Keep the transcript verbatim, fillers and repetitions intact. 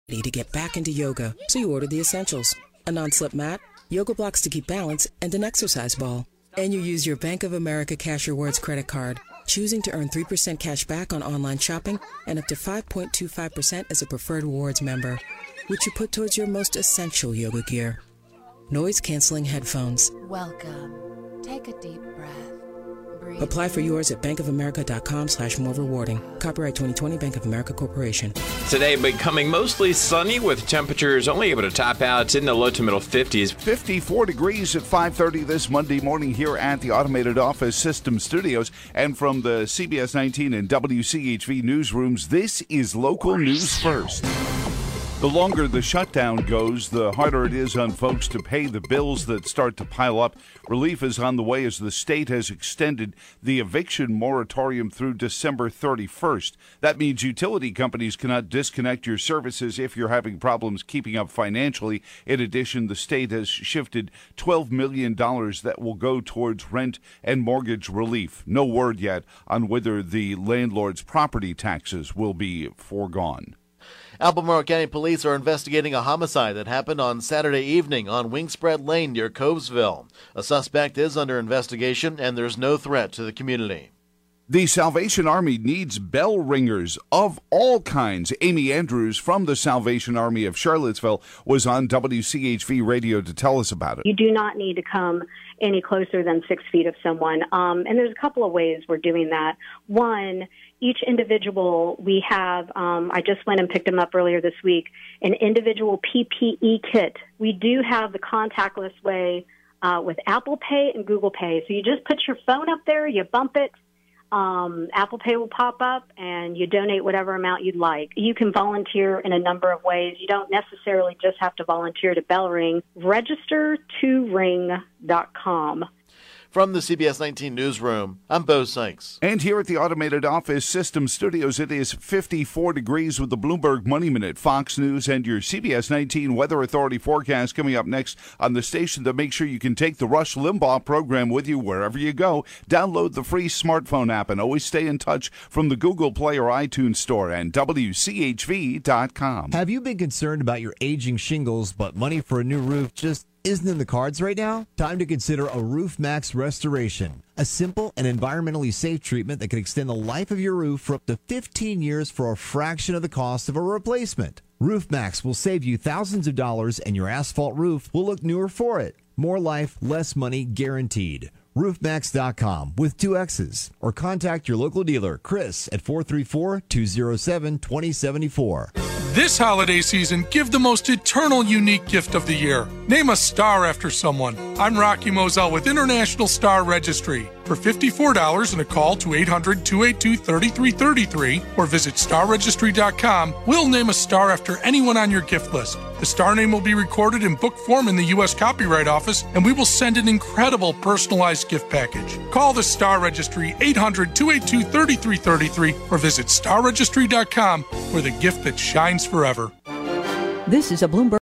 to get back into yoga, so you order the essentials. A non-slip mat, yoga blocks to keep balance, and an exercise ball. And you use your Bank of America Cash Rewards credit card, choosing to earn three percent cash back on online shopping and up to five point two five percent as a preferred rewards member, which you put towards your most essential yoga gear. Noise-canceling headphones. Welcome. Take a deep breath. Breathe. Apply for yours at bankofamerica.com slash more rewarding. Copyright twenty twenty Bank of America Corporation. Today becoming mostly sunny with temperatures only able to top out in the low to middle fifties. fifty-four degrees at five thirty this Monday morning here at the Automated Office System Studios. And from the C B S nineteen and W C H V newsrooms, this is Local News First. The longer the shutdown goes, the harder it is on folks to pay the bills that start to pile up. Relief is on the way as the state has extended the eviction moratorium through December thirty-first. That means utility companies cannot disconnect your services if you're having problems keeping up financially. In addition, the state has shifted twelve million dollars that will go towards rent and mortgage relief. No word yet on whether the landlord's property taxes will be foregone. Albemarle County Police are investigating a homicide that happened on Saturday evening on Wingspread Lane near Covesville. A suspect is under investigation, and there's no threat to the community. The Salvation Army needs bell ringers of all kinds. Amy Andrews from the Salvation Army of Charlottesville was on W C H V radio to tell us about it. You do not need to come any closer than six feet of someone. Um, and there's a couple of ways we're doing that. One, each individual we have, um, I just went and picked them up earlier this week, an individual P P E kit. We do have the contactless way uh, with Apple Pay and Google Pay. So you just put your phone up there, you bump it, um, Apple Pay will pop up, and you donate whatever amount you'd like. You can volunteer in a number of ways. You don't necessarily just have to volunteer to bell ring. register to ring dot com. From the C B S nineteen newsroom, I'm Bo Sykes. And here at the Automated Office System Studios, it is fifty-four degrees with the Bloomberg Money Minute, Fox News, and your C B S nineteen Weather Authority forecast coming up next on the station to make sure you can take the Rush Limbaugh program with you wherever you go. Download the free smartphone app and always stay in touch from the Google Play or iTunes Store and W C H V dot com. Have you been concerned about your aging shingles, but money for a new roof just isn't in the cards right now? Time to consider a Roof Max restoration, a simple and environmentally safe treatment that can extend the life of your roof for up to fifteen years for a fraction of the cost of a replacement. Roof Max will save you thousands of dollars, and your asphalt roof will look newer for it. More life, less money guaranteed. roof max dot com with two X's, or contact your local dealer, Chris, at four three four, two oh seven, two oh seven four. This holiday season, give the most eternal unique gift of the year. Name a star after someone. I'm Rocky Moselle with International Star Registry. For fifty-four dollars and a call to eight hundred, two eight two, three three three three or visit star registry dot com, we'll name a star after anyone on your gift list. The star name will be recorded in book form in the U S Copyright Office, and we will send an incredible personalized gift package. Call the Star Registry, eight hundred, two eight two, three three three three or visit star registry dot com for the gift that shines forever. This is a Bloomberg